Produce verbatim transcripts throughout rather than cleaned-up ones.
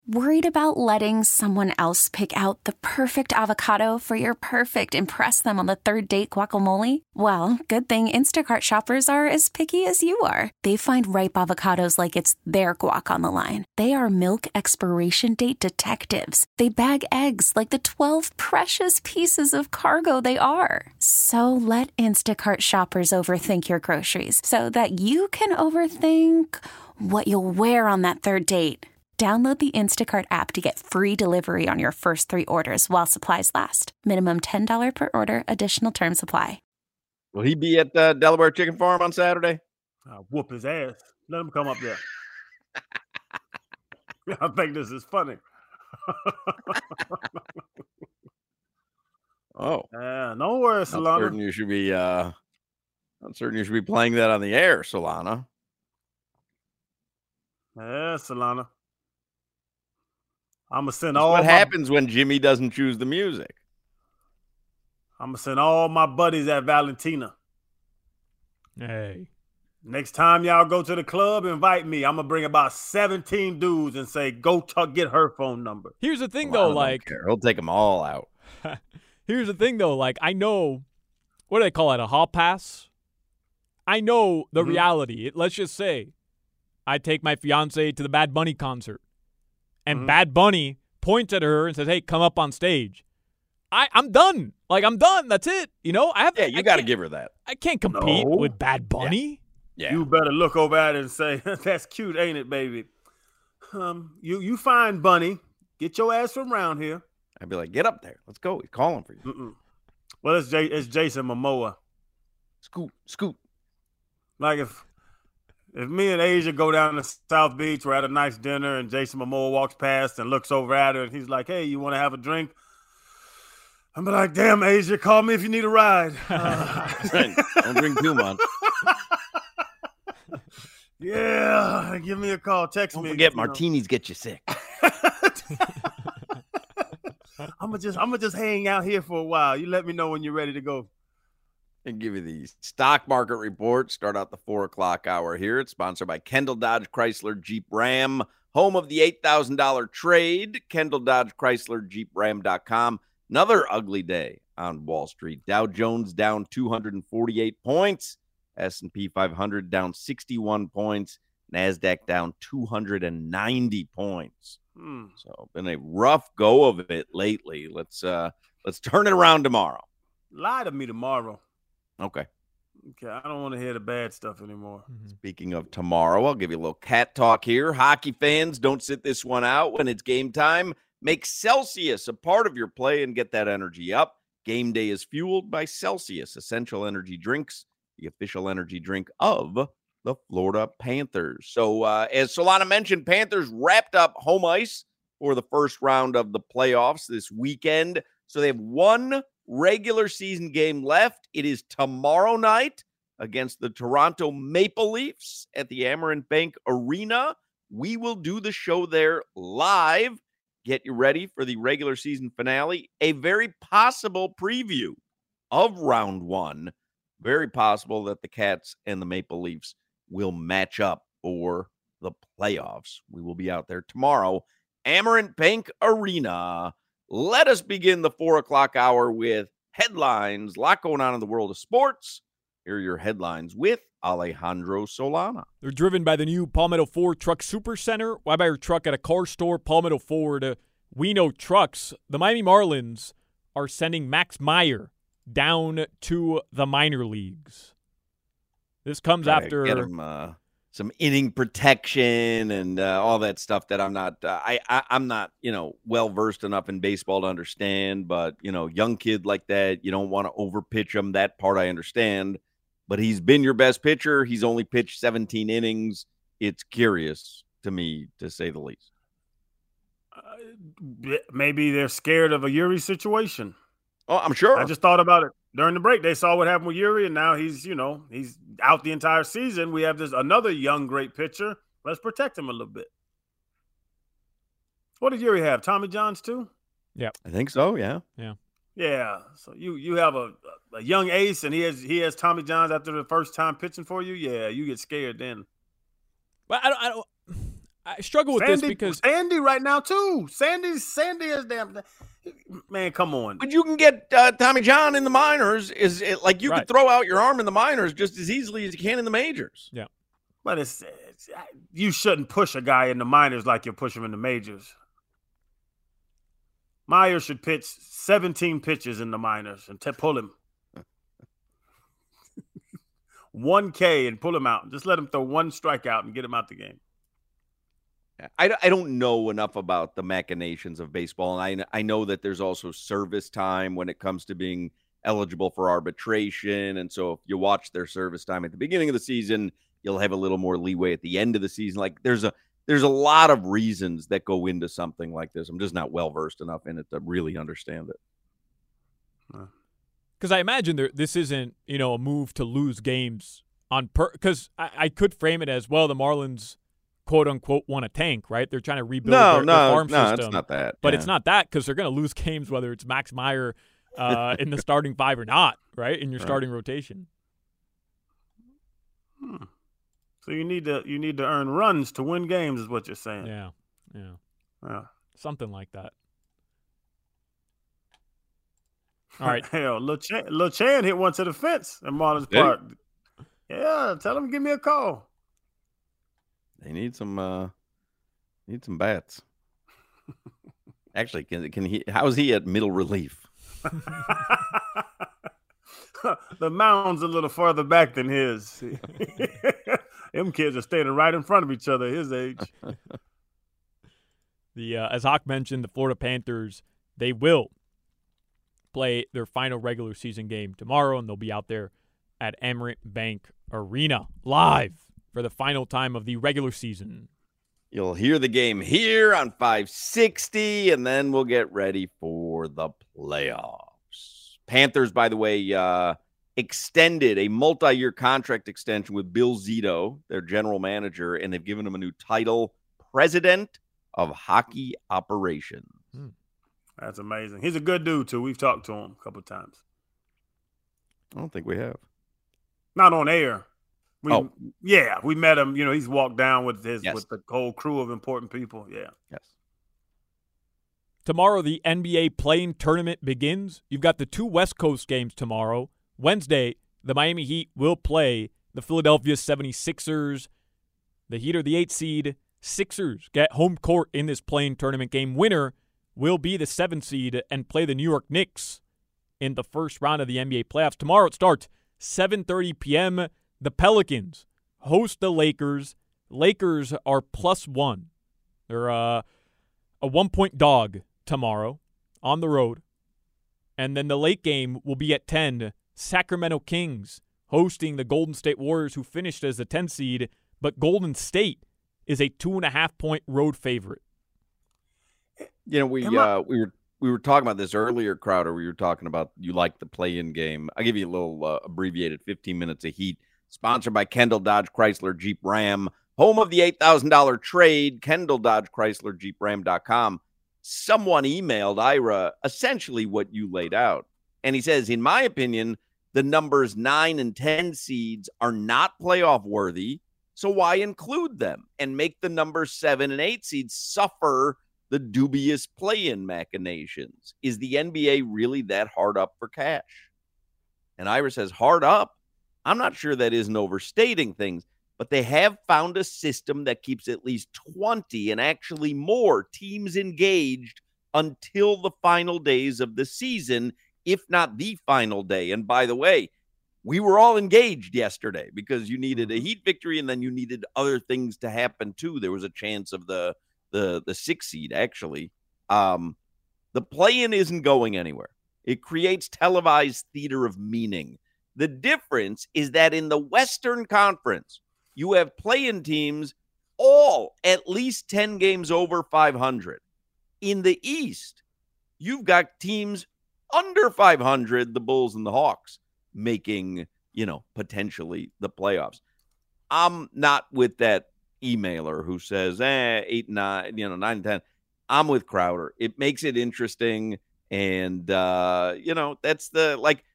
Worried about letting someone else pick out the perfect avocado for your perfect impress them on the third date guacamole? Well, good thing Instacart shoppers are as picky as you are. They find ripe avocados like it's their guac on the line. They are milk expiration date detectives. They bag eggs like the twelve precious pieces of cargo they are. So let Instacart shoppers overthink your groceries so that you can overthink what you'll wear on that third date. Download the Instacart app to get free delivery on your first three orders while supplies last. Minimum ten dollars per order. Additional terms apply. Will he be at the Delaware Chicken Farm on Saturday? I'll whoop his ass. Let him come up there. I think this is funny. Oh. Yeah, no worries, I'm Solana. certain you should be uh I'm certain you should be playing that on the air, Solana. Yeah, Solana. I'm gonna send That's all what my, happens when Jimmy doesn't choose the music. I'm gonna send all my buddies at Valentina. Hey. Next time y'all go to the club, invite me. I'm gonna bring about seventeen dudes and say, go t- get her phone number. Here's the thing, Well, I though, don't like, care. He'll take them all out. here's the thing, though, like, I know, what do they call it, a hall pass? I know the Mhm. reality. It, let's just say I take my fiance to the Bad Bunny concert, and Mhm. Bad Bunny points at her and says, hey, come up on stage. I, I'm done. Like, I'm done. That's it. You know, I have. Yeah, you I got to can't- give her that. I can't compete No. with Bad Bunny. Yeah. You better look over at it and say, that's cute, ain't it, baby? Um, you you find Bunny. Get your ass from around here. I'd be like, get up there. Let's go. He's calling for you. Mm-mm. Well, it's, J- it's Jason Momoa. Scoot, scoot. Like if if me and Asia go down to South Beach, we're at a nice dinner, and Jason Momoa walks past and looks over at her, and he's like, hey, you want to have a drink? I'm be like, damn, Asia, call me if you need a ride. Uh, Don't drink too much. yeah, give me a call. Text Don't me. forget, you know. martinis get you sick. I'm gonna just I'm gonna just hang out here for a while. You let me know when you're ready to go. And give you the stock market report. Start out the four o'clock hour here. It's sponsored by Kendall Dodge Chrysler Jeep Ram, home of the eight thousand dollars trade. Kendall Dodge Chrysler Jeep Ram dot com. Another ugly day on Wall Street. Dow Jones down two hundred forty-eight points. S and P five hundred down sixty-one points. NASDAQ down two hundred ninety points. Hmm. So been a rough go of it lately. Let's uh let's turn it around tomorrow. Lie to me tomorrow. Okay. Okay, I don't want to hear the bad stuff anymore. Speaking of tomorrow, I'll give you a little cat talk here. Hockey fans, don't sit this one out when it's game time. Make Celsius a part of your play and get that energy up. Game day is fueled by Celsius Essential Energy Drinks, the official energy drink of the Florida Panthers. So uh, as Solana mentioned, Panthers wrapped up home ice for the first round of the playoffs this weekend. So they have one regular season game left. It is tomorrow night against the Toronto Maple Leafs at the Amerant Bank Arena. We will do the show there live. Get you ready for the regular season finale. A very possible preview of round one. Very possible that the Cats and the Maple Leafs will match up for the playoffs. We will be out there tomorrow. Amerant Bank Arena. Let us begin the four o'clock hour with headlines. A lot going on in the world of sports. Here are your headlines with Alejandro Solana. They're driven by the new Palmetto Ford Truck Super Center. Why buy your truck at a car store? Palmetto Ford. Uh, we know trucks. The Miami Marlins are sending Max Meyer down to the minor leagues. This comes Try to after get him, uh, some inning protection and uh, all that stuff that I'm not. Uh, I, I I'm not you know well versed enough in baseball to understand. But you know, young kid like that, you don't want to overpitch him. That part I understand. But he's been your best pitcher. He's only pitched seventeen innings. It's curious to me, to say the least. Uh, maybe they're scared of a Yuri situation. Oh, I'm sure. I just thought about it during the break. They saw what happened with Yuri, and now he's, you know, he's out the entire season. We have this another young, great pitcher. Let's protect him a little bit. What did Yuri have? Tommy Johns too? Yeah, I think so. Yeah. Yeah. Yeah. So you you have a, a young ace, and he has he has Tommy Johns after the first time pitching for you. Yeah, you get scared then. But I don't. I don't. I struggle with Sandy, this because Sandy right now too. Sandy, Sandy is damn. Man, come on. But you can get uh, Tommy John in the minors. Is it like you Right. could throw out your arm in the minors just as easily as you can in the majors? Yeah. But it's, it's you shouldn't push a guy in the minors like you push him in the majors. Meyer should pitch seventeen pitches in the minors and t- pull him. one K and pull him out. Just let him throw one strikeout and get him out the game. I, I don't know enough about the machinations of baseball, and I, I know that there's also service time when it comes to being eligible for arbitration. And so if you watch their service time at the beginning of the season, you'll have a little more leeway at the end of the season. Like there's a there's a lot of reasons that go into something like this. I'm just not well-versed enough in it to really understand it. because I imagine there, this isn't, you know, a move to lose games on per because I, I could frame it as, well, the Marlins quote unquote want to tank, right? They're trying to rebuild No, their, no, their farm no, system. it's not that. But yeah. it's not that, because they're going to lose games whether it's Max Meyer uh, in the starting five or not, right? In your Right. starting rotation. Hmm. So you need to you need to earn runs to win games, is what you're saying. Yeah, yeah, Yeah. something like that. All right. Hell, Lil Chan, Lil Chan hit one to the fence in Marlins Did he? Park. Yeah, tell him to give me a call. They need some uh need some bats. Actually, can can he how's he at middle relief? The mound's a little farther back than his. Them kids are standing right in front of each other at his age. The uh, as Hawk mentioned, the Florida Panthers, they will play their final regular season game tomorrow, and they'll be out there at Emirates Bank Arena live for the final time of the regular season. You'll hear the game here on five sixty, and then we'll get ready for the playoffs. Panthers, by the way, uh, extended a multi-year contract extension with Bill Zito, their general manager, and they've given him a new title, President of Hockey Operations. Hmm. That's amazing. He's a good dude, too. We've talked to him a couple of times. I don't think we have. Not on air. We, Oh. Yeah, we met him. You know, he's walked down with his Yes. with the whole crew of important people. Yeah. Yes. Tomorrow, the N B A play-in tournament begins. You've got the two West Coast games tomorrow. Wednesday, the Miami Heat will play the Philadelphia seventy-sixers. The Heat are the eighth seed. Sixers get home court in this play-in tournament game. Winner will be the seventh seed and play the New York Knicks in the first round of the N B A playoffs. Tomorrow it starts seven thirty p.m. The Pelicans host the Lakers. Lakers are plus one. They're uh, a one-point dog tomorrow on the road. And then the late game will be at ten. Sacramento Kings hosting the Golden State Warriors, who finished as the tenth seed, but Golden State is a two and a half point road favorite. You know, we Am I- uh, we were we were talking about this earlier, Crowder. We were talking about you like the play-in game. I'll give you a little uh, abbreviated fifteen minutes of heat. Sponsored by Kendall Dodge Chrysler Jeep Ram, home of the eight thousand dollars trade, Kendall Dodge Chrysler Jeep Ram dot com. Someone emailed Ira essentially what you laid out. And he says, in my opinion, the numbers nine and ten seeds are not playoff worthy. So why include them and make the number seven and eight seeds suffer the dubious play-in machinations? Is the N B A really that hard up for cash? And Ira says, hard up? I'm not sure that isn't overstating things, but they have found a system that keeps at least twenty and actually more teams engaged until the final days of the season, if not the final day. And by the way, we were all engaged yesterday because you needed a Heat victory and then you needed other things to happen too. There was a chance of the the the six seed, actually. Um, the play-in isn't going anywhere. It creates televised theater of meaning. The difference is that in the Western Conference, you have play-in teams all at least ten games over five hundred. In the East, you've got teams under five hundred, the Bulls and the Hawks, making, you know, potentially the playoffs. I'm not with that emailer who says, eh, eight, nine, you know, nine, ten. I'm with Crowder. It makes it interesting. And, uh, you know, that's the, like,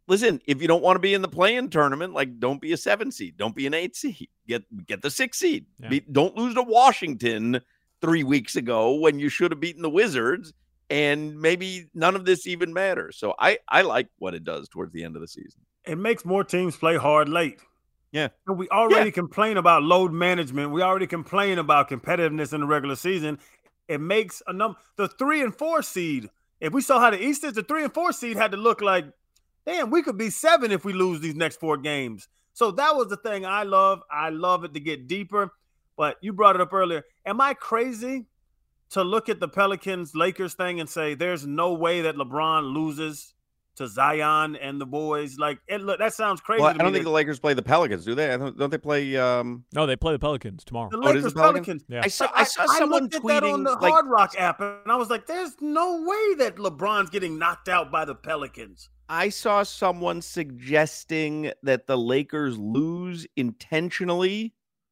listen, if you don't want to be in the play-in tournament, like don't be a seven seed, don't be an eight seed, get get the six seed. Yeah. Be, don't lose to Washington three weeks ago when you should have beaten the Wizards, and maybe none of this even matters. So I I like what it does towards the end of the season. It makes more teams play hard late. Yeah, and we already yeah. complain about load management. We already complain about competitiveness in the regular season. It makes a number the three and four seed. If we saw how the East is, the three and four seed had to look like, damn, we could be seven if we lose these next four games. So that was the thing I love. I love it to get deeper. But you brought it up earlier. Am I crazy to look at the Pelicans-Lakers thing and say there's no way that LeBron loses to Zion and the boys? Like, it, look, that sounds crazy. Well, I to don't me think that, the Lakers play the Pelicans, do they? I don't, don't they play? Um... No, they play the Pelicans tomorrow. The Oh, it is Lakers, the Pelicans? Pelicans. Yeah. I saw. I, I saw I someone looked at tweeting that on the like, Hard Rock app, and I was like, "There's no way that LeBron's getting knocked out by the Pelicans." I saw someone suggesting that the Lakers lose intentionally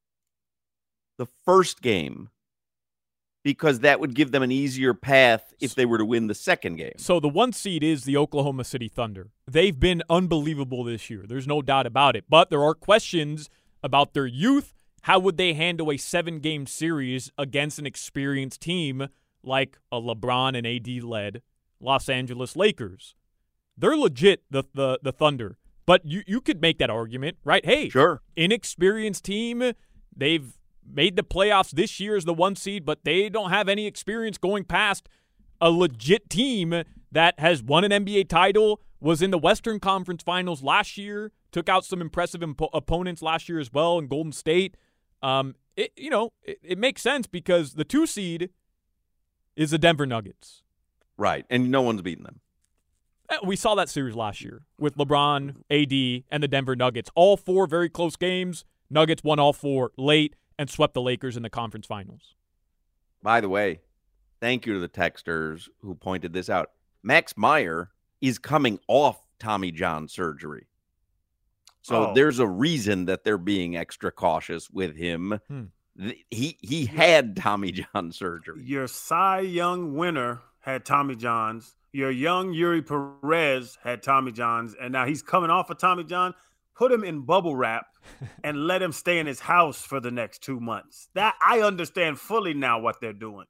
the first game because that would give them an easier path if they were to win the second game. So the one seed is the Oklahoma City Thunder. They've been unbelievable this year. There's no doubt about it. But there are questions about their youth. How would they handle a seven-game series against an experienced team like a LeBron and A D-led Los Angeles Lakers? They're legit, the the, the Thunder. But you, you could make that argument, right? Hey, Sure. inexperienced team. They've made the playoffs this year as the one seed, but they don't have any experience going past a legit team that has won an N B A title, was in the Western Conference Finals last year, took out some impressive impo- opponents last year as well in Golden State. Um, it, you know, it, it makes sense because the two seed is the Denver Nuggets. Right, and no one's beaten them. We saw that series last year with LeBron, A D, and the Denver Nuggets. All four very close games. Nuggets won all four late and swept the Lakers in the conference finals. By the way, thank you to the texters who pointed this out. Max Meyer is coming off Tommy John surgery. So Oh. there's a reason that they're being extra cautious with him. Hmm. Th- He he had Tommy John surgery. Your Cy Young winner had Tommy Johns. Your young Yuri Perez had Tommy Johns, and now he's coming off of Tommy John. Put him in bubble wrap and let him stay in his house for the next two months. That I understand fully now what they're doing.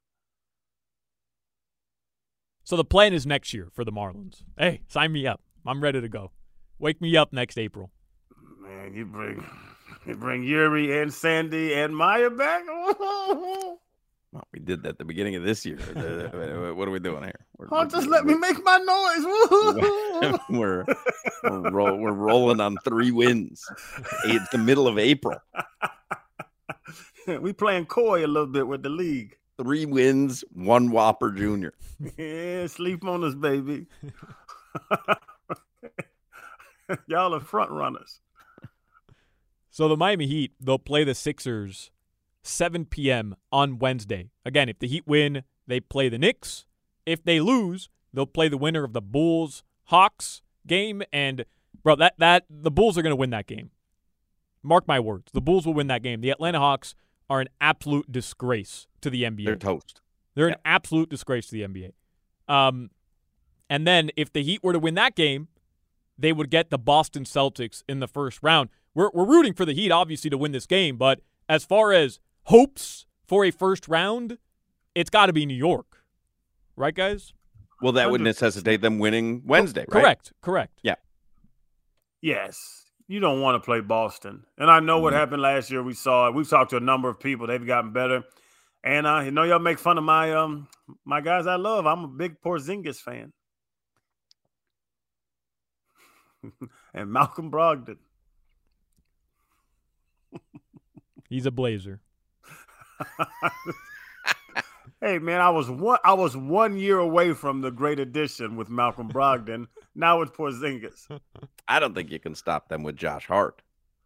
So the plan is next year for the Marlins. Hey, sign me up. I'm ready to go. Wake me up next April. Man, you bring you bring Yuri and Sandy and Maya back. Well, we did that at the beginning of this year. What are we doing here? We're, Oh, just let me make my noise. we're we're, roll, we're rolling on three wins. It's the middle of April. We playing coy a little bit with the league. Three wins, one Whopper Junior Yeah, sleep on us, baby. Y'all are front runners. So the Miami Heat, they'll play the Sixers seven p.m. on Wednesday. Again, if the Heat win, they play the Knicks. If they lose, they'll play the winner of the Bulls-Hawks game. And, bro, that that the Bulls are going to win that game. Mark my words. The Bulls will win that game. The Atlanta Hawks are an absolute disgrace to the N B A. They're toast. They're Yeah. an absolute disgrace to the N B A. Um, and then if the Heat were to win that game, they would get the Boston Celtics in the first round. We're we're rooting for the Heat, obviously, to win this game. But as far as hopes for a first round, it's got to be New York. Right, guys? Well, that would one hundred percent. necessitate them winning Wednesday, right? Correct. Correct. Yeah. Yes. You don't want to play Boston. And I know what Mhm. happened last year. We saw it. We've talked to a number of people. They've gotten better. And uh, you know, y'all make fun of my um my guys I love. I'm a big Porzingis fan. And Malcolm Brogdon. He's a Blazer. Hey man, I was one I was one year away from the great addition with Malcolm Brogdon. Now it's Porzingis. I don't think you can stop them with Josh Hart.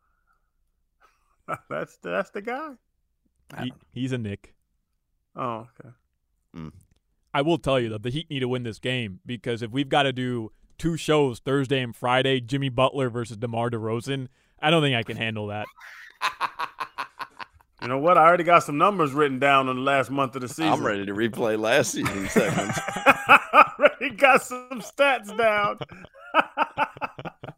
That's the, that's the guy. I He, don't know. he's a Nick. Oh, okay. I will tell you that the Heat need to win this game because if we've got to do two shows Thursday and Friday, Jimmy Butler versus DeMar DeRozan, I don't think I can handle that. You know what? I already got some numbers written down on the last month of the season. I'm ready to replay last season's segments. I already got some stats down.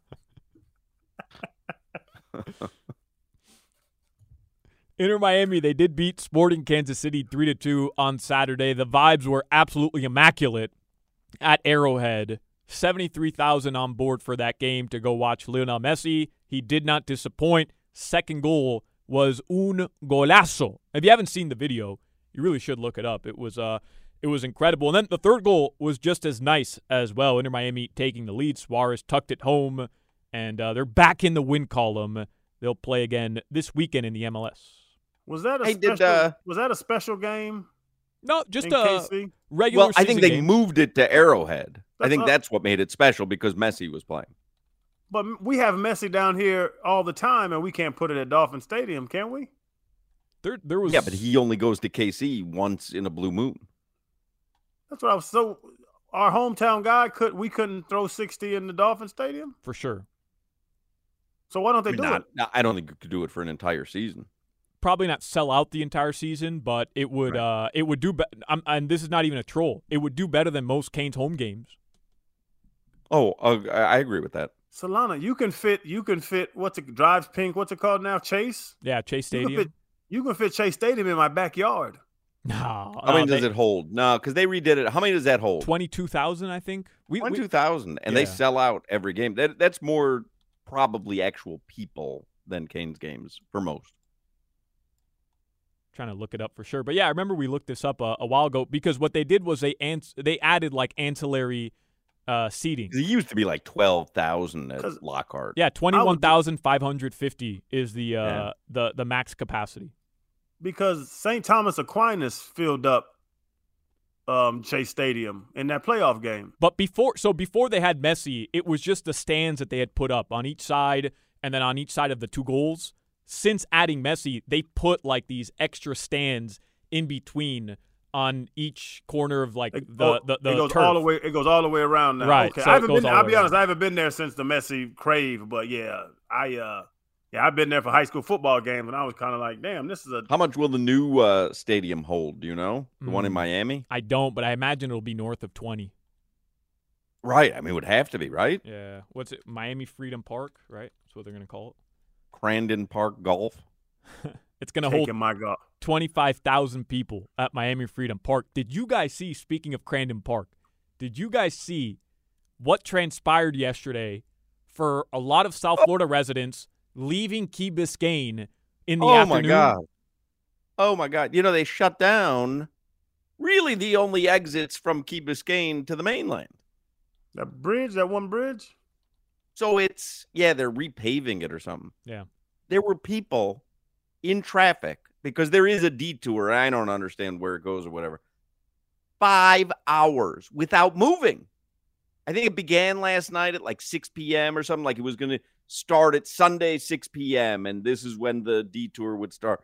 Inter Miami, they did beat Sporting Kansas City three to two on Saturday. The vibes were absolutely immaculate at Arrowhead. seventy-three thousand on board for that game to go watch Lionel Messi. He did not disappoint. Second goal was un golazo. If you haven't seen the video, you really should look it up. It was uh, it was incredible. And then the third goal was just as nice as well. Inter Miami taking the lead. Suarez tucked it home, and uh, they're back in the win column. They'll play again this weekend in the M L S. Was that a I special? did, uh, was that a special game? No, just in a K C? regular Well, I think season they game. moved it to Arrowhead. I That's think up. that's what made it special because Messi was playing. But we have Messi down here all the time, and we can't put it at Dolphin Stadium, can we? There, there was Yeah, but he only goes to K C once in a blue moon. That's what I was. So our hometown guy could we couldn't throw sixty in the Dolphin Stadium. for sure. So why don't they I mean, do not- it? no, I don't think you could do it for an entire season. Probably not sell out the entire season, but it would Right. uh, it would do. Be- I'm, and this is not even a troll. It would do better than most Canes home games. Oh, uh, I I agree with that. Solana, you can fit. You can fit. What's it? Drives Pink. What's it called now? Chase. Yeah, Chase You can Stadium. fit, you can fit Chase Stadium in my backyard. No, How many does it hold? No, because they redid it. How many does that hold? Twenty-two thousand, I think. We, we Twenty-two thousand, and they Yeah. sell out every game. That that's more probably actual people than Canes games for most. trying to look it up for sure, but yeah, I remember we looked this up a, a while ago because what they did was they ans- they added like ancillary uh, seating. 'Cause it used to be like twelve thousand at 'Cause- Lockhart. Yeah, twenty-one thousand five hundred fifty is the uh, Yeah. the the max capacity. Because Saint Thomas Aquinas filled up um, Chase Stadium in that playoff game. But before, so before they had Messi, it was just the stands that they had put up on each side, and then on each side of the two goals. Since adding Messi, they put like these extra stands in between on each corner of like It, the go- the, the it goes turf. all the way. It goes all the way around now. Right, Okay. so I it haven't goes been. all I'll the be way honest. I haven't been there since the Messi crave. But yeah, I uh, yeah, I've been there for high school football games, and I was kind of like, damn, this is a. How much will the new uh, stadium hold? Do you know? The one in Mm. Miami? I don't, but I imagine it'll be north of twenty. Right. I mean, it would have to be, right? Yeah, what's it? Miami Freedom Park, right? That's what they're gonna call Crandon Park Golf. it. It's gonna hold Taking my God. twenty-five thousand people at Miami Freedom Park. Did you guys see, speaking of Crandon Park, did you guys see what transpired yesterday for a lot of South Florida residents leaving Key Biscayne in the oh, afternoon? my God. Oh, my God. You know, they shut down really the only exits from Key Biscayne to the mainland. That bridge, that one bridge. So it's, yeah, they're repaving it or something. Yeah. There were people in traffic because there is a detour. I don't understand where it goes or whatever. Five hours without moving. I think it began last night at like six p.m. or something. Like it was going to start at Sunday, six p.m. And this is when the detour would start.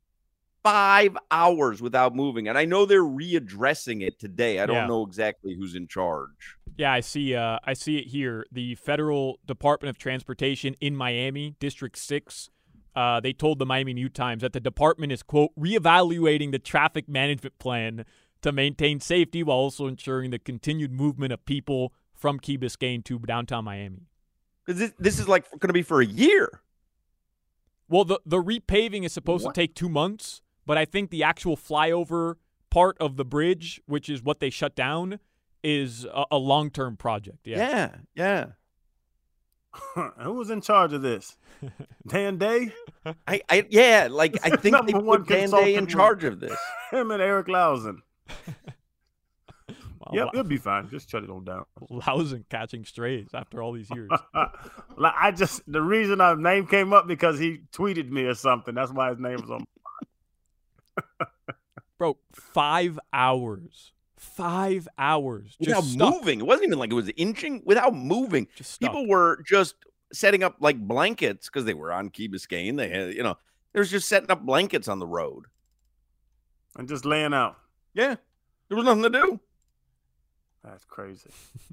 Five hours without moving. And I know they're readdressing it today. I don't Yeah. know exactly who's in charge. Yeah, I see. Uh, I see it here. The Federal Department of Transportation in Miami, District Six. Uh, they told the Miami New Times that the department is, quote, reevaluating the traffic management plan to maintain safety while also ensuring the continued movement of people from Key Biscayne to downtown Miami. Because this, this is like going to be for a year. Well, the the repaving is supposed What? to take two months, but I think the actual flyover part of the bridge, which is what they shut down, is a, a long term project. Yeah. Yeah, yeah. Who was in charge of this? Dan Day? I, I yeah, like I think they Number one put Dan Day consultant in was- charge of this. Him and Eric Lausen. Wow, Yep, wow. it'll be fine. Just shut it on down. Lausen catching strays after all these years. Like I just the reason our name came up because he tweeted me or something. That's why his name was on. Bro, five hours. Five hours. Just Without stuck. moving. It wasn't even like it was inching. Without moving. Just stuck. People were just setting up like blankets because they were on Key Biscayne. They had, you know, they was just setting up blankets on the road. And just laying out. Yeah. There was nothing to do. That's crazy.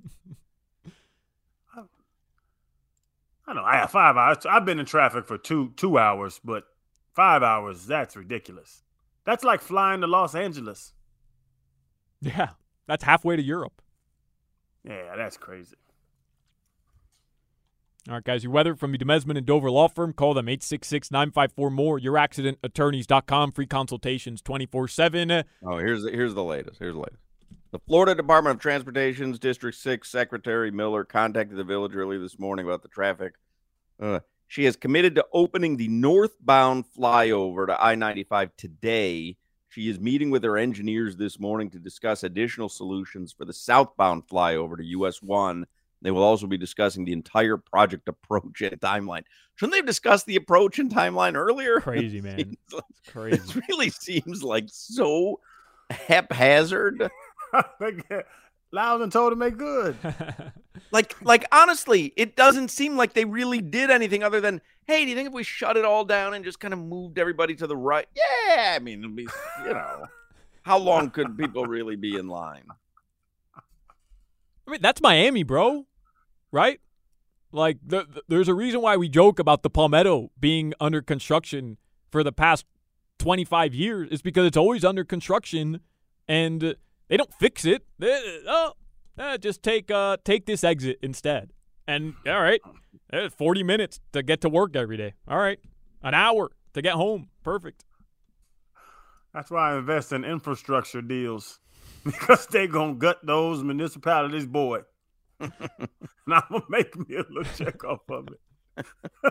I, I know. I have five hours. I've been in traffic for two two hours, but five hours, that's ridiculous. That's like flying to Los Angeles. Yeah, that's halfway to Europe. Yeah, that's crazy. All right, guys, your weather from the Demesman and Dover Law Firm. Call them eight six six, nine five four, M O R E, your accident attorneys dot com. Free consultations twenty-four seven. Oh, here's the, here's the latest. Here's the latest. The Florida Department of Transportation's District six Secretary Miller contacted the village early this morning about the traffic. Uh, she has committed to opening the northbound flyover to I ninety-five today. She is meeting with her engineers this morning to discuss additional solutions for the southbound flyover to U S one. They will also be discussing the entire project approach and timeline. Shouldn't they have discussed the approach and timeline earlier? Crazy, man. Like, Crazy. This really seems like so haphazard. Loud and told to make good. Like, like honestly, it doesn't seem like they really did anything other than, hey, do you think if we shut it all down and just kind of moved everybody to the right? Yeah, I mean, it'll be, you know, how long could people really be in line? I mean, that's Miami, bro, right? Like, the, the, there's a reason why we joke about the Palmetto being under construction for the past twenty-five years. It's because it's always under construction, and they don't fix it. They, oh, eh, just take uh, take this exit instead. And, all right, eh, forty minutes to get to work every day. All right, an hour to get home. Perfect. That's why I invest in infrastructure deals. Because they going to gut those municipalities, boy. And I'm going to make me a little check off of it.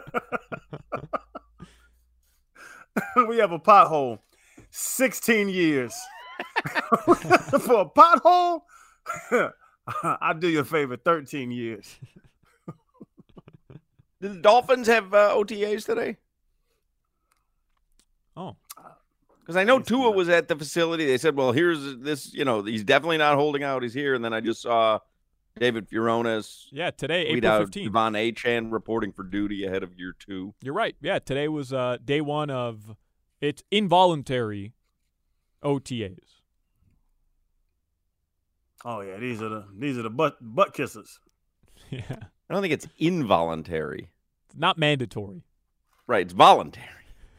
We have a pothole. sixteen years. For a pothole, I'll do you a favor, thirteen years. Did the Dolphins have uh, O T As today? Oh. Because I know Tua was at the facility. They said, well, here's this, you know, he's definitely not holding out. He's here. And then I just saw David Furones. Yeah, today, April fifteenth. Devon Achane reporting for duty ahead of year two. You're right. Yeah, today was uh, day one of it's involuntary O T As. Oh, yeah, these are the these are the butt butt kissers. Yeah. I don't think it's involuntary. It's not mandatory. Right, it's voluntary.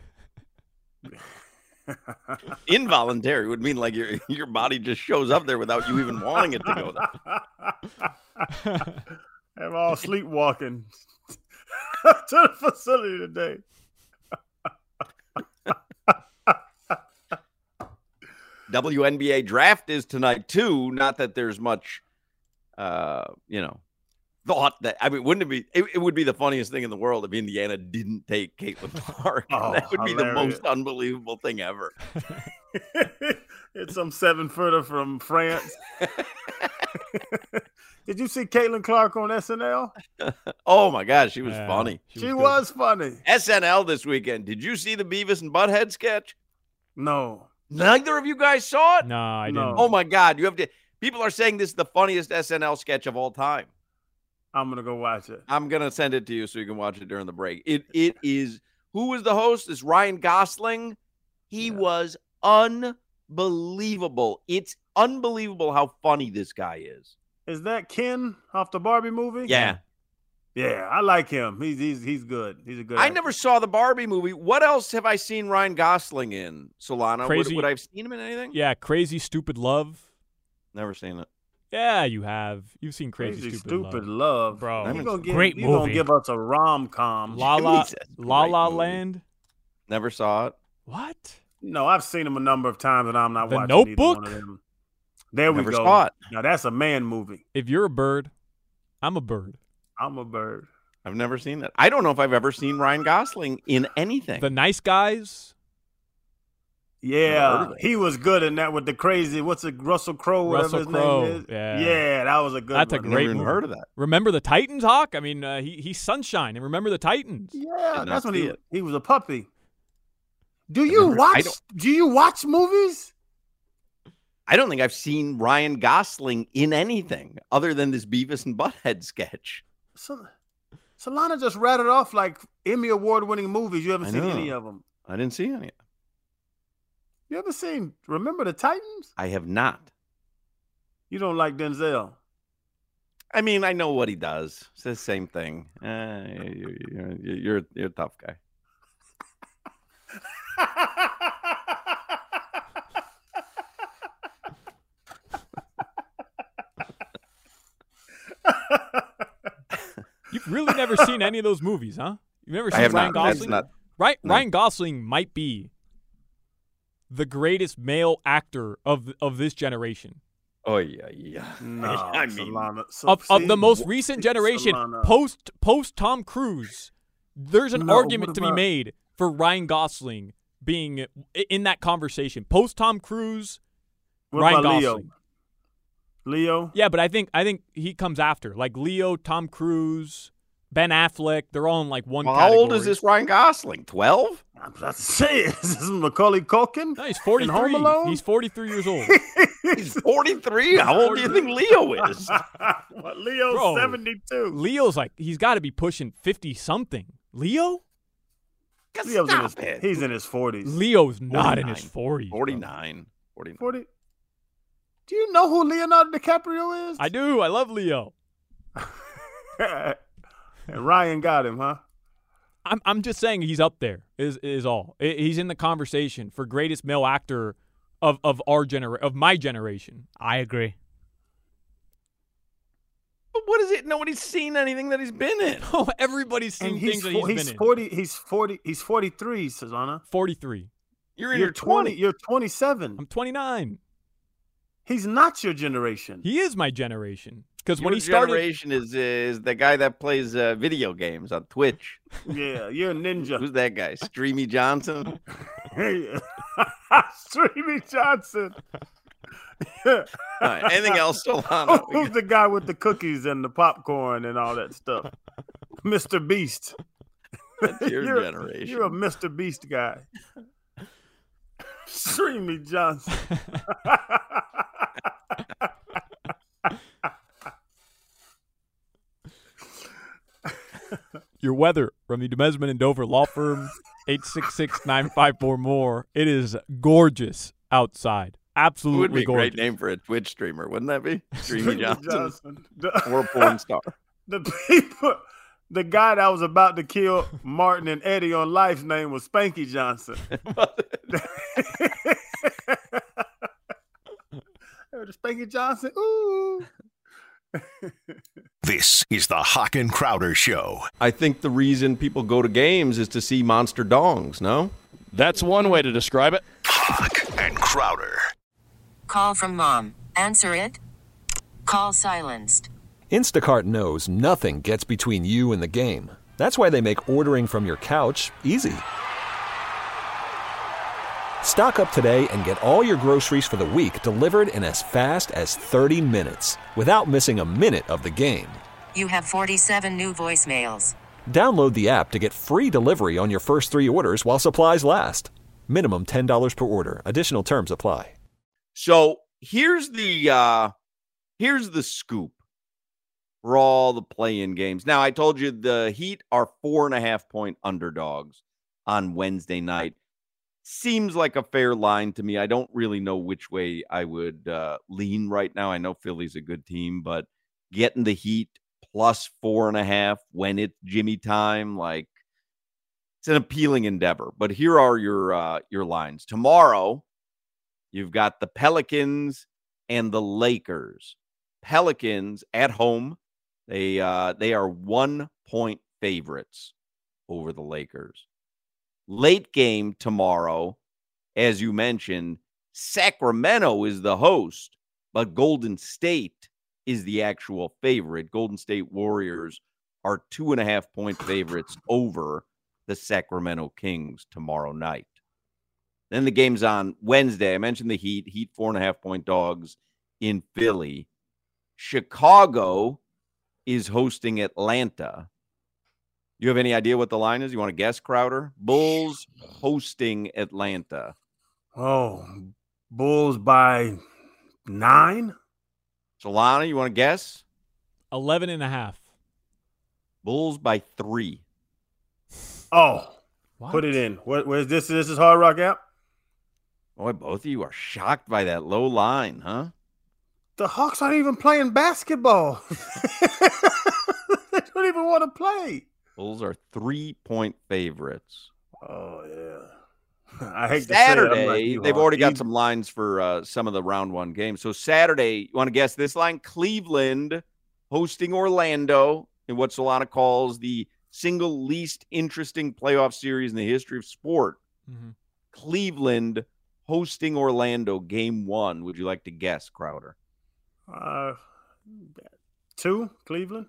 Involuntary would mean like your your body just shows up there without you even wanting it to go there. I'm all sleepwalking to the facility today. W N B A draft is tonight too. Not that there's much, uh, you know, thought that. I mean, wouldn't it be? It, it would be the funniest thing in the world if Indiana didn't take Caitlin Clark. Oh, that would be hilarious. The most unbelievable thing ever. It's some seven footer from France. Did you see Caitlin Clark on S N L? Oh my gosh, she was yeah, funny. She, she was, was funny. S N L this weekend. Did you see the Beavis and Butthead sketch? No. Neither of you guys saw it? No, I didn't. No. Oh my God, you have to. People are saying this is the funniest S N L sketch of all time. I'm gonna go watch it. I'm gonna send it to you so you can watch it during the break. It it is. Who was the host? It's Ryan Gosling. He yeah. was unbelievable. It's unbelievable how funny this guy is. Is that Ken off the Barbie movie? Yeah. Yeah, I like him. He's he's he's good. He's a good I actor. never saw the Barbie movie. What else have I seen Ryan Gosling in, Solana? Crazy, would, would I have seen him in anything? Yeah, Crazy Stupid Love. Never seen it. Yeah, you have. You've seen Crazy, Crazy Stupid, Stupid Love. Love. Bro. You gonna give, Great you movie. gonna give us a rom-com. La La, La, La movie. Land. Never saw it. What? No, I've seen him a number of times, and I'm not The watching Notebook? either one of them. There we Never go. saw it. Now that's a man movie. If you're a bird, I'm a bird. I'm a bird. I've never seen that. I don't know if I've ever seen Ryan Gosling in anything. The Nice Guys. Yeah, he was good in that with the crazy. What's it, Russell Crowe? Whatever Russell his Crowe. name is. Yeah. yeah, that was a good. That's one. a great Never even movie. heard of that. Remember the Titans, Hawk? I mean, uh, he he's Sunshine, and remember the Titans. Yeah, Did that's not when see he it. he was a puppy. Do you never- I watch? don't- Do you watch movies? I don't think I've seen Ryan Gosling in anything other than this Beavis and Butthead sketch. So, Solana just rattled off like Emmy award-winning movies. You haven't I seen know. any of them. I didn't see any. You ever seen Remember the Titans? I have not. You don't like Denzel. I mean, I know what he does. It's the same thing. Uh, you're, you're, you're, you're a tough guy. You, really never seen any of those movies, huh? You've never seen I have Ryan not. That's Gosling? not. Right, no. Ryan Gosling might be the greatest male actor of of this generation. Oh yeah, yeah. No, I mean, Solana. So, Of, of see, the most wh- recent generation, Solana. post post Tom Cruise, there's an No, argument what to be about- made for Ryan Gosling being i- in that conversation. Post Tom Cruise, What Ryan about Gosling. Leo? Leo? Yeah, but I think I think he comes after. Like Leo, Tom Cruise, Ben Affleck, they're all in like one well, how category. old is this Ryan Gosling? Twelve? I'm about to say it. This is Macaulay Culkin. No, he's In Home forty-three. Alone? He's forty-three years old. He's forty-three. How old do you think Leo is? What, Leo's Bro. seventy-two. Leo's like he's got to be pushing fifty something. Leo? Leo's in his, Stop it. he's in his forties. Leo's not in his forties. forty-nine. forty-nine. forty. Do you know who Leonardo DiCaprio is? I do. I love Leo. And Ryan got him, huh? I'm I'm just saying he's up there. Is is all. I- He's in the conversation for greatest male actor of of our genera- of my generation. I agree. But what is it? Nobody's seen anything that he's been in. Oh, everybody's seen And things he's, that fo- he's he's been in. forty. He's forty. He's forty-three, Susanna. forty-three. You're in You're your twenty. You're twenty-seven. I'm twenty-nine. He's not your generation. He is my generation. Because when Your he started, generation is is the guy that plays uh, video games on Twitch. Yeah, you're a ninja. Who's that guy? Streamy Johnson. Streamy Johnson. All right, anything else, Solana? Who's the guy with the cookies and the popcorn and all that stuff? Mister Beast. That's your You're- generation. You're a Mister Beast guy. Streamy Johnson. your weather from the Demesman and Dover Law Firm, eight six six, nine five four, more. It is gorgeous outside. It would Absolutely be a gorgeous. great name for a Twitch streamer, wouldn't that be? Streamy Streamy Johnson, Johnson. The, or a porn star. the people, the guy that was about to kill Martin and Eddie on Life's name was Spanky Johnson. Spanky Johnson. Ooh. This is the Hawk and Crowder Show. I think the reason people go to games is to see monster dongs, no? That's one way to describe it. Hawk and Crowder. Call from mom. Answer it. Call silenced. Instacart knows nothing gets between you and the game. That's why they make ordering from your couch easy. Stock up today and get all your groceries for the week delivered in as fast as thirty minutes without missing a minute of the game. You have forty-seven new voicemails. Download the app to get free delivery on your first three orders while supplies last. Minimum ten dollars per order. Additional terms apply. So here's the uh here's the scoop for all the play-in games. Now, I told you the Heat are four and a half point underdogs on Wednesday night. Seems like a fair line to me. I don't really know which way I would uh, lean right now. I know Philly's a good team, but getting the Heat plus four and a half when it's Jimmy time, like it's an appealing endeavor. But here are your uh, your lines. Tomorrow, you've got the Pelicans and the Lakers. Pelicans at home. They uh, they are one point favorites over the Lakers. Late game tomorrow, as you mentioned, Sacramento is the host, but Golden State is the actual favorite. Golden State Warriors are two and a half point favorites over the Sacramento Kings tomorrow night. Then the game's on Wednesday. I mentioned the Heat. Heat four and a half point dogs in Philly. Chicago is hosting Atlanta. You have any idea what the line is? You want to guess, Crowder? Bulls hosting Atlanta. Oh, Bulls by nine? Solana, you want to guess? eleven and a half. Bulls by three. Oh, What? put it in. What? Where's this? This is Hard Rock app? Boy, both of you are shocked by that low line, huh? The Hawks aren't even playing basketball. They don't even want to play. Bulls are three-point favorites. Oh, yeah. I hate Saturday, to say it, I'm like you, they've Hawk. already got You- some lines for uh, some of the round one games. So Saturday, you want to guess this line? Cleveland hosting Orlando. in what Solana calls the single least interesting playoff series in the history of sport. Mm-hmm. Cleveland hosting Orlando, game one. Would you like to guess, Crowder? Uh, two, Cleveland.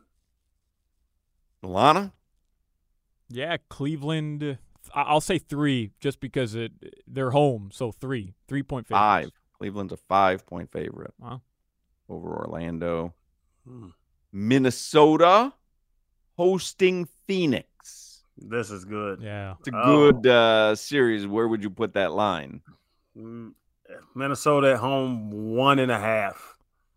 Solana? Yeah, Cleveland. I- I'll say three, just because it they're home, so three, three point favorites. Five. Cleveland's a five-point favorite. Wow. Over Orlando. Hmm. Minnesota hosting Phoenix. This is good. Yeah. It's a Oh. good uh, series. Where would you put that line? Mm, Minnesota at home, one and a half.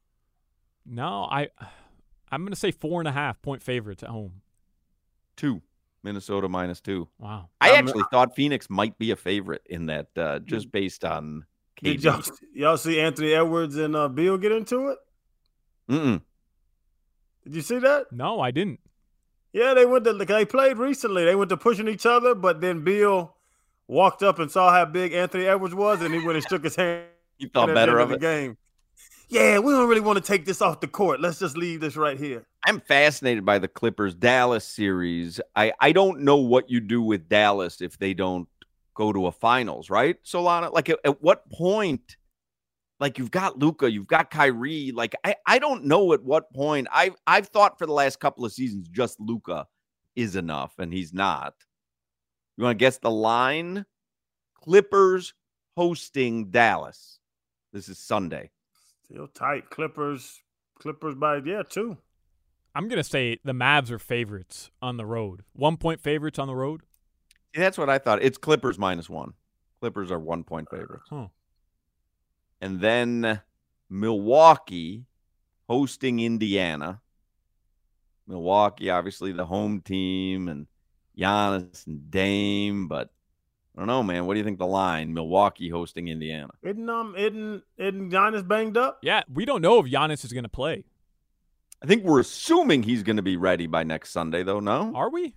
No, I, I'm going to say four and a half point favorites at home. Two. Minnesota minus two. Wow. I I'm- actually thought Phoenix might be a favorite in that, uh, just based on K D. Did y'all, y'all see Anthony Edwards and uh, Beal get into it? Mm-mm. Did you see that? No, I didn't. Yeah, they went to they played recently. They went to pushing each other, but then Beal walked up and saw how big Anthony Edwards was, and he went and shook his hand. You thought at better the of end it? the game. Yeah, we don't really want to take this off the court. Let's just leave this right here. I'm fascinated by the Clippers Dallas series. I, I don't know what you do with Dallas if they don't go to a finals, right? Solana, like at, at what point, like you've got Luka, you've got Kyrie. Like I, I don't know at what point. I've I've thought for the last couple of seasons just Luka is enough, and he's not. You want to guess the line? Clippers hosting Dallas. This is Sunday. Still tight. Clippers. Clippers by yeah two. I'm going to say the Mavs are favorites on the road. One point favorites on the road. See, that's what I thought. It's Clippers minus one. Clippers are one point favorites. Huh. And then Milwaukee hosting Indiana. Milwaukee, obviously the home team, and Giannis and Dame, but I don't know, man. What do you think the line? Milwaukee hosting Indiana. Isn't um isn't isn't Giannis banged up? Yeah, we don't know if Giannis is going to play. I think we're assuming he's going to be ready by next Sunday, though, no? Are we?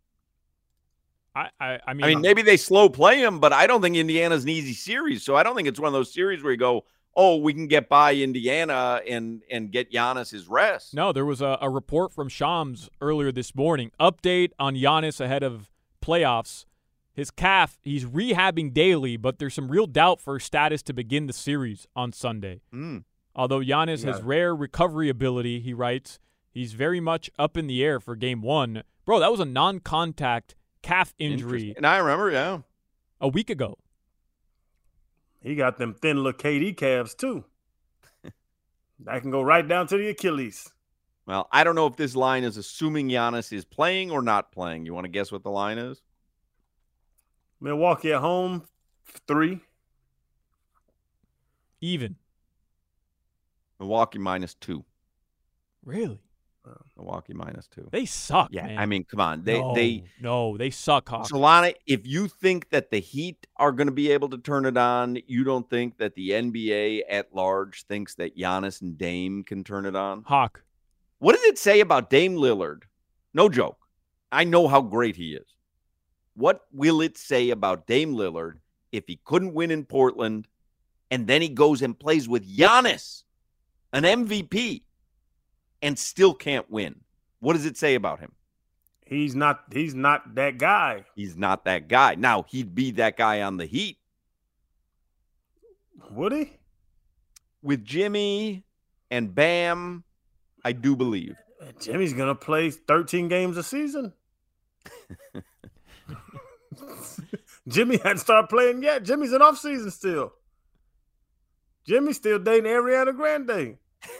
I, I, I mean, I mean, maybe they slow play him, but I don't think Indiana's an easy series. So I don't think it's one of those series where you go, oh, we can get by Indiana and and get Giannis his rest. No, there was a, a report from Shams earlier this morning. Update on Giannis ahead of playoffs. His calf, he's rehabbing daily, but there's some real doubt for his status to begin the series on Sunday. Mm. Although Giannis Yeah. has rare recovery ability, he writes, he's very much up in the air for game one. Bro, that was a non-contact calf injury And I remember, yeah. a week ago. He got them thin little K D calves too. That can go right down to the Achilles. Well, I don't know if this line is assuming Giannis is playing or not playing. You want to guess what the line is? Milwaukee at home, three. Even. Milwaukee minus two. Really? Milwaukee minus two. They suck, Yeah, man. I mean, come on. They no, they no, they suck, Hawk. Solana, if you think that the Heat are going to be able to turn it on, you don't think that the N B A at large thinks that Giannis and Dame can turn it on? Hawk. What does it say about Dame Lillard? No joke. I know how great he is. What will it say about Dame Lillard if he couldn't win in Portland and then he goes and plays with Giannis, an M V P, and still can't win? What does it say about him? He's not. He's not that guy. He's not that guy. Now, he'd be that guy on the Heat. Would he? With Jimmy and Bam, I do believe. Jimmy's gonna play thirteen games a season. Jimmy hadn't started playing yet. Jimmy's in off season still. Jimmy's still dating Ariana Grande.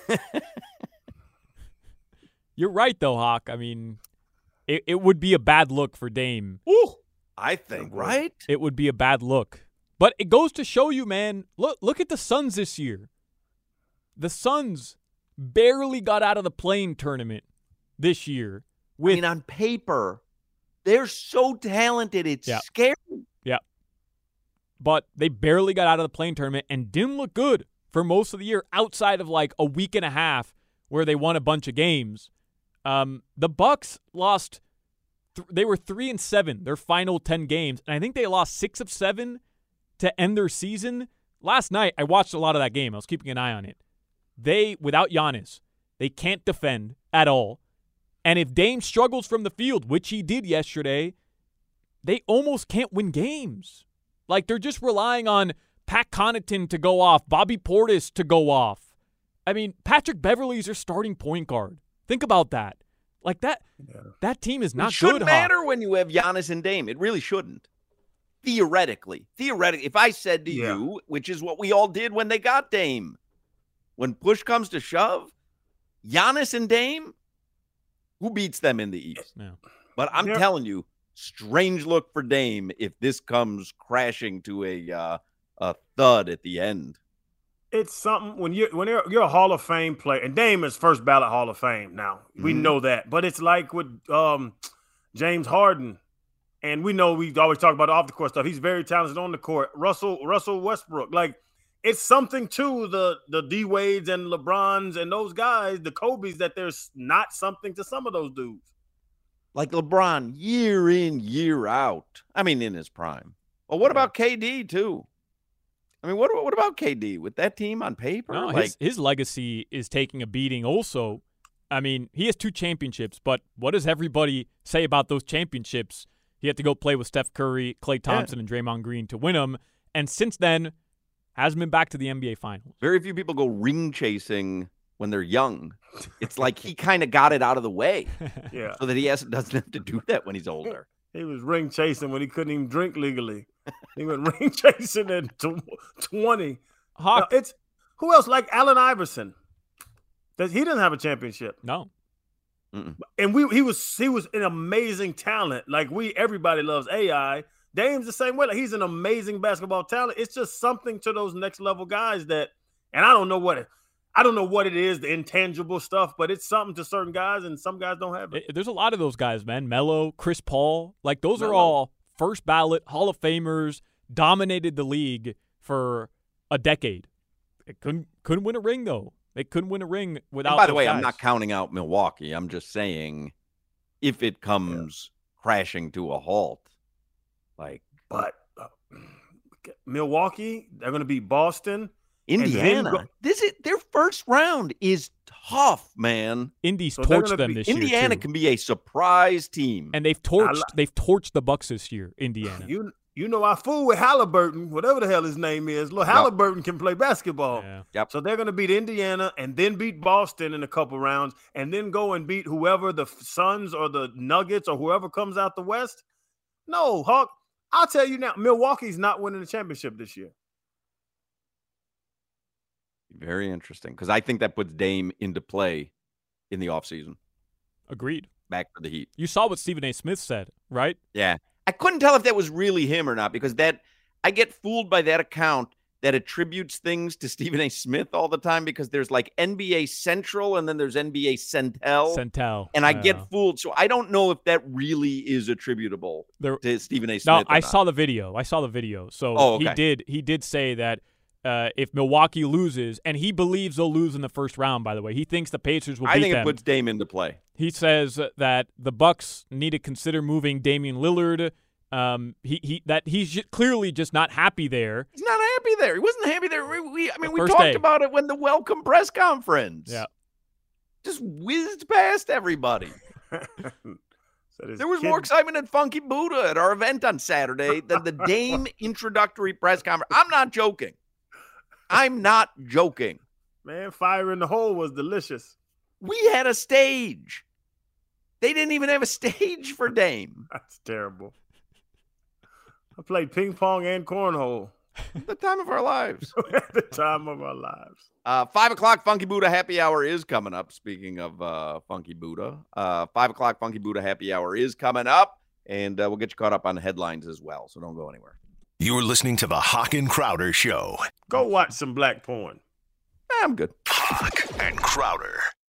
You're right, though, Hawk. I mean, it, it would be a bad look for Dame. Ooh, I think, right? It would be a bad look. But it goes to show you, man, look look at the Suns this year. The Suns barely got out of the play-in tournament this year. With, I mean, on paper, they're so talented. It's Yeah. scary. Yeah. But they barely got out of the play-in tournament and didn't look good for most of the year outside of like a week and a half where they won a bunch of games. Um, the Bucks lost th- they were three and seven their final ten games, and I think they lost six of seven to end their season. Last night I watched a lot of that game. I was keeping an eye on it. They, without Giannis, they can't defend at all. And if Dame struggles from the field, which he did yesterday, they almost can't win games. Like, they're just relying on Pat Connaughton to go off, Bobby Portis to go off. I mean, Patrick Beverley's their starting point guard. Think about that. Like, that yeah. that team is not it shouldn't good. It shouldn't matter when you have Giannis and Dame. It really shouldn't. Theoretically. Theoretically. If I said to yeah. you, which is what we all did when they got Dame, when push comes to shove, Giannis and Dame, who beats them in the East? Yeah. But I'm yeah. telling you, strange look for Dame if this comes crashing to a uh, a thud at the end. It's something when you're when you're, you're a Hall of Fame player, and Dame is first ballot Hall of Fame now. We mm-hmm. know that, but it's like with um, James Harden, and we know we always talk about off the court stuff. He's very talented on the court. Russell Russell Westbrook, like it's something to the the D Wades and LeBrons and those guys, the Kobe's, that there's not something to some of those dudes. Like LeBron, year in, year out. I mean, in his prime. Well, what yeah. about K D, too? I mean, what, what about K D? With that team on paper? No, like, his, his legacy is taking a beating also. I mean, he has two championships, but what does everybody say about those championships? He had to go play with Steph Curry, Klay Thompson, yeah. and Draymond Green to win them. And since then, hasn't been back to the N B A Finals. Very few people go ring chasing when they're young. It's like he kind of got it out of the way. Yeah. So that he has, doesn't have to do that when he's older. He was ring chasing when he couldn't even drink legally. He went ring chasing at twenty. Now, it's who else like Allen Iverson? Does he doesn't have a championship? No. Mm-mm. And we he was he was an amazing talent. Like we everybody loves A I. Dame's the same way. Like he's an amazing basketball talent. It's just something to those next level guys that, and I don't know what it, I don't know what it is, the intangible stuff, but it's something to certain guys, and some guys don't have it. it there's a lot of those guys, man. Melo, Chris Paul, like those Melo. are all first ballot Hall of Famers, dominated the league for a decade. It couldn't couldn't win a ring though. They couldn't win a ring without. And by the those way, guys. I'm not counting out Milwaukee. I'm just saying, if it comes yeah. crashing to a halt, like, but uh, Milwaukee, they're going to beat Boston. Indiana, go- this is their first round is tough, man. Indy's So torched them be- this Indiana year. Indiana can be a surprise team, and they've torched li- they've torched the Bucks this year. Indiana, You you know I fool with Halliburton, whatever the hell his name is. Look, Halliburton can play basketball. Yeah. Yep. So they're going to beat Indiana and then beat Boston in a couple rounds and then go and beat whoever the Suns or the Nuggets or whoever comes out the West. No, Hawk, I'll tell you now, Milwaukee's not winning the championship this year. Very interesting, because I think that puts Dame into play in the offseason. Agreed. Back for the Heat. You saw what Stephen A. Smith said, right? Yeah. I couldn't tell if that was really him or not, because that I get fooled by that account that attributes things to Stephen A. Smith all the time, because there's like N B A Central and then there's N B A Centel. Centel. And I yeah. get fooled. So I don't know if that really is attributable there, to Stephen A. Smith. No, or I not. saw the video. I saw the video. So oh, okay. he did he did say that uh, if Milwaukee loses, and he believes they'll lose in the first round, by the way. He thinks the Pacers will beat I think them. it puts Dame into play. He says that the Bucks need to consider moving Damian Lillard. Um, he he that he's j- clearly just not happy there. He's not happy there. He wasn't happy there. We, we I mean, The we first talked day. about it when the welcome press conference. Yeah. Just whizzed past everybody. So this There was kid- more excitement at Funky Buddha at our event on Saturday than the Dame introductory press conference. I'm not joking. I'm not joking. Man, fire in the hole was delicious. We had a stage. They didn't even have a stage for Dame. That's terrible. I played ping pong and cornhole The time of our lives. at the time of our lives. Uh, five o'clock Funky Buddha Happy Hour is coming up. Speaking of uh, Funky Buddha, uh, five o'clock Funky Buddha Happy Hour is coming up, and uh, we'll get you caught up on the headlines as well. So don't go anywhere. You're listening to the Hawk and Crowder Show. Go watch some black porn. I'm good. Hawk and Crowder.